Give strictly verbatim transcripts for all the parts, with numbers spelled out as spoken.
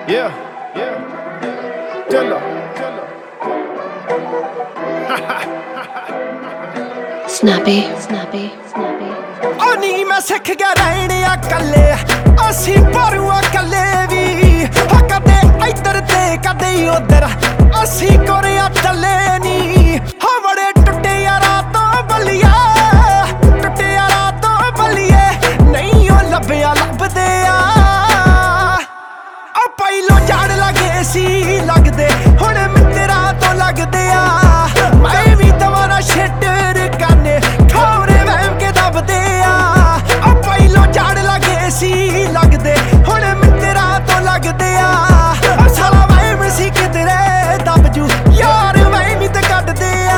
Yeah, yeah. Dilla. Snappy, snappy, snappy. ओ नी मैं सिख गया रहने कल्ले असी परुआ कल्ले भी कदे इधर ते कदे उधर असी कोरिया चले नी हाँ बड़े टुटे यारा तो बलिया टुटे यारा तो बलिए नहीं ओ लभया लभदे आ ओ पहलो झाड़ लगे सी लगदे हुण मित्तरा तो लगदे आ मैं भी तुम्हारा शेटर काने खौरे वहम के दबदे आ ओ पहलो झाड़ लगे सी लगदे हुण मित्तरा तो लगदे आ साला वहम सी किधरे दबजू यार वहम ते कड्डदे आ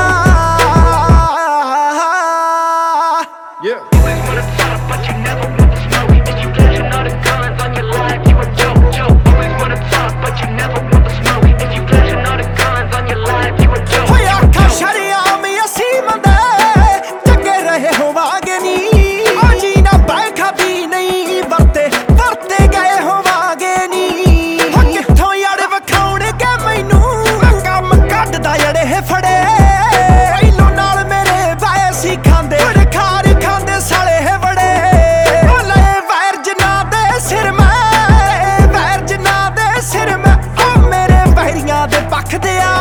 Yeah. Always wanna talk, but you never want the smoke. Is you flashing all the guns on your life? You a joke, joke. Always wanna talk, but you never want the smoke. Is you flashing all the guns on your life? You a joke, ਹੋਇਆ joke, ਅੱਖਾਂ joke. ਸ਼ਰਿਆਮ ਅਸੀਂ ਮੰਦੇ ਚੱਗੇ ਰਹੇ ਹੋਵਾਂਗੇ ਨੀ ਓ ਜੀ ਨਾ ਬੈਠਾ ਵੀ ਨਹੀਂ ਵਰਤੇ ਵਰਤੇ ਗਏ ਹੋਵਾਂਗੇ ਨੀ ਹੋ ਕਿੱਥੋਂ ਯਾਰ ਵਿਖਾਉਣਗੇ ਮੈਨੂੰ ਕੰਮ ਕੱਢਦਾ ਜਿਹੜੇ ਫੜੇ ਪਹਿਲੋਂ ਨਾਲ ਮੇਰੇ ਵਾਏ ਸੀ ਖਾਂਦੇ ਹੁਣ ਖਾਰ ਖਾਂਦੇ ਸਾਲੇ ਹੈ ਬੜੇ ਓ ਲਏ ਵੈਰ ਜਿਨ੍ਹਾਂ ਦੇ ਸਿਰ ਮੈਂ ਵੈਰ ਜਿਨ੍ਹਾਂ ਦੇ ਸਿਰ ਮੈਂ ਓ ਮੇਰੇ ਵੈਰੀਆਂ ਦੇ ਪੱਖਦੇ ਆ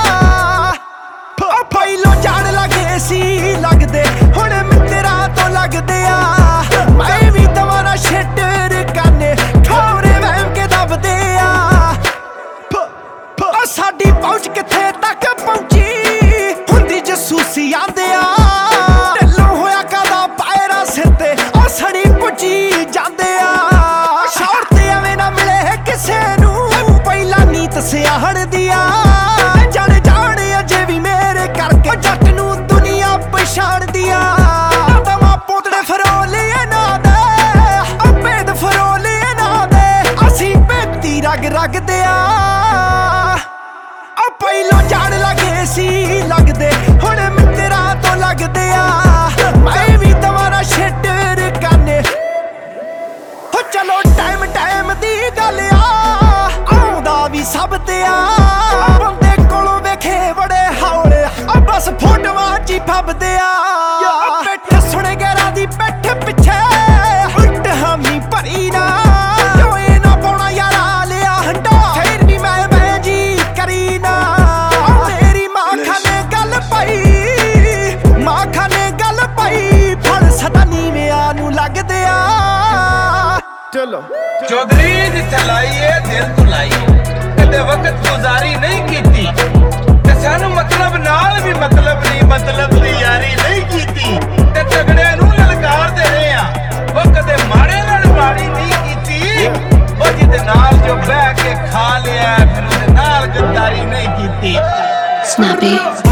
ਓ ਪਹਿਲੋਂ ਝਾੜ ਲਗੇ ਸੀ ਲੱਗਦੇ ਹੁਣ ਮਿੱਤਰਾ ਤੋਂ ਲੱਗਦੇ ਆ ਮੈਂ ਵੀ ਤੁਹਾਰਾ ਸ਼ੇਟਰ ਕਾਨੇ ਖੌਰੇ ਵਹਿਮ ਕੇ ਦਬਦੇ ਆ ਓ ਸਾਡੀ ਪਹੁੰਚ ਕਿੱਥੇ ਤੱਕ ਪਹੁੰਚੀ ਹੁੰਦੀ ਜਸੂਸੀ ਆਂਦੇ ਆ ਢਿੱਲੋਂ ਹੋਇਆ ਕਾਦਾ ਪਾਇਰਾ ਸਿਰ ਤੇ ਓ ਸੜੀ ਪੁੱਜੀ ਜਾਂਦੇ ਆ ਸ਼ੌਰ ਤੇ ਐਵੇਂ ਨਾ ਮਿਲੇ ਕਿਸੇ ਨੂੰ ਪਹਿਲਾਂ ਨੀਤ ਸਿਆਹਣ ਦੀਆਂ ਜਾਣ ਜਾਣ ਅਜੇ ਵੀ ਮੇਰੇ ਕਰਕੇ ਜੱਟ ਨੂੰ ਦੁਨੀਆ ਪਛਾਣਦੀ ਆ ਦਮਾ ਪੋਤੜੇ ਫਰੋਲੇ ਨਾ ਦੇ ਅਪੇਦ ਫਰੋਲੇ ਨਾ ਦੇ ਅਸੀਂ ਬੇਤੀ ਰਗ ਰਗਦੇ ਆ ਓ ਪਹਿਲੋਂ ਝਾੜ ਲਗੇ ਸੀ ਲੱਗਦੇ ਹੁਣ ਮਿੱਤਰਾ ਤੋਂ ਲੱਗਦੇ ਆ ਮੈਂ ਵੀ ਤੁਹਾਰਾ ਸ਼ੇਟਰ ਕਾਨੇ ਹੋ ਚਲੋ ਟਾਈਮ ਟਾਈਮ ਦੀ ਗੱਲ ਆ ਆਉਂਦਾ ਵੀ ਸਭ ਤੇ ਆ ਬੰਦੇ ਕੋਲੋਂ ਵੇਖੇ ਬੜੇ ਹੌਲੇ ਆ ਬਸ ਫੋਟੋਆਂ ਚ ਹੀ ਫੱਬਦੇ ਆ ਪਿੱਠ ਸੁਣ ਗੈਰਾਂ ਦੀ ਪਿੱਠ ਪਿੱਛੇ ਉਲਟ ਹਾਮੀ ਭਰੀ ਨਾ ਓਏ ਨਾ ਪਾਉਣਾ ਯਾਰਾ ਲਿਆ ਹੰਡਾ ਫੇਰ ਵੀ ਮੈਂ ਮੈਂ ਜੀ ਕਰੀ ਨਾ ਓ ਮੇਰੀ ਮਾਂ ਖਾਨੇ ਗੱਲ ਪਈ ਮਾਂ ਖਾਨੇ ਗੱਲ ਪਈ ਫਲ ਸਦਾ ਨੀਵਿਆਂ ਨੂੰ ਲੱਗਦੇ ਆ Dilla. चौधरी जिथे लाइए दिल तो लाइए कदे वक्त गुजारी नहीं कीती ते सानू मतलब नाल भी मतलब नहीं मतलब दी यारी नहीं कीती ते तगड़े नू ललकारदे रहे आ ओ कदे माड़े नाल माड़ी नहीं कीती ओ जिदे नाल जो बह के खा लिया फिर उदे नाल गद्दारी नहीं कीती Snappy.